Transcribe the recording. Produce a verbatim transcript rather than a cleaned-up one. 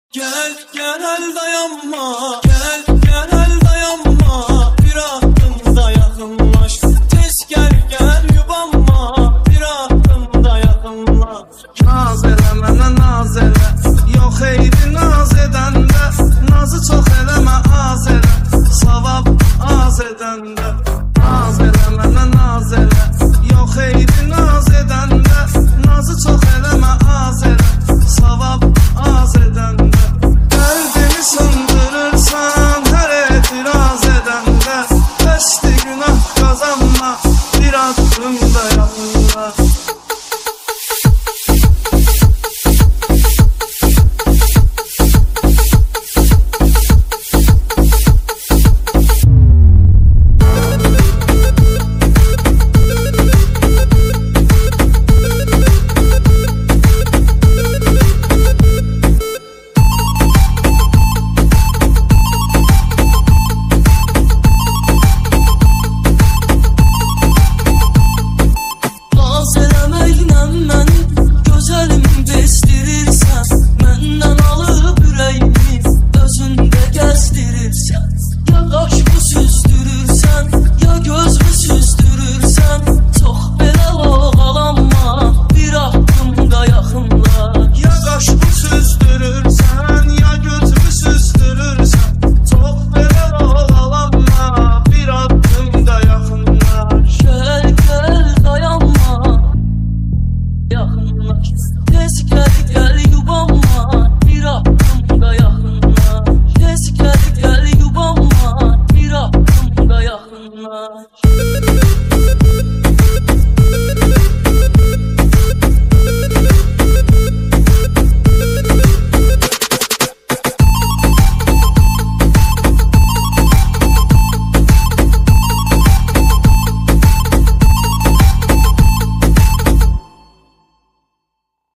Gel gel dayanma, gel gel dayanma, bir aklımda yakınlaş. Tez gel gel yubanma, bir aklımda yakınlaş. Naz elə mənə naz elə, yox eybi